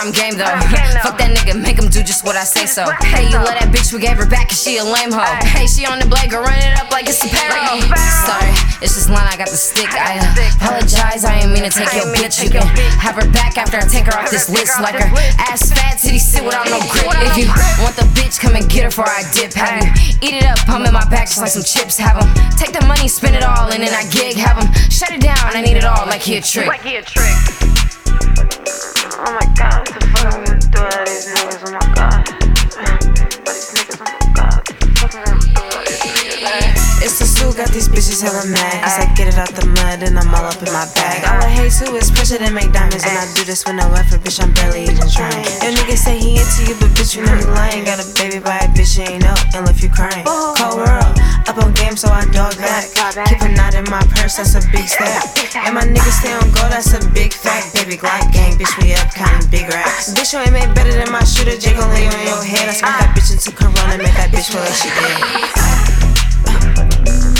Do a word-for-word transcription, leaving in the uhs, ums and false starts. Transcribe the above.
I'm game though. Fuck that nigga, make him do just what I say so. Hey, you love that bitch, we gave her back cause she a lame hoe. Hey, she on the blade, go run it up like it's a payroll. Sorry, it's just line, I got the stick. I apologize, I ain't mean to take your bitch. You can have her back after I take her off this list. Like her ass fat, titty sit without no grip. If you want the bitch, come and get her before I dip. Have you eat it up, pump in my back just like some chips. Have them take the money, spend it all, and then I gig. Have them shut it down, I need it all like he a trick. Like he a trick. Oh my god, what the fuck I'm gonna do to these niggas? Oh my god. These niggas, oh my god. What the fuck I'm gonna do to these niggas? It's the suit, got these bitches hella mad. Cause I get it out the mud and I'm all up in my bag. All I hate too is pressure to make diamonds. And I do this with no effort, bitch, I'm barely even trying. Your nigga say he into you, but bitch, you know he lying. Got a baby by a bitch, you ain't know, and left you crying. Cold world, up on game, so I dog back. Keep a knot in my purse, that's a big stack. And my niggas stay on go, that's a big fact. Baby Glock gang, bitch, we up counting big racks. Bitch, you ain't made better than my shooter, Jay gon' lay on your head. I smack that bitch into Corona, make that bitch feel like she dead.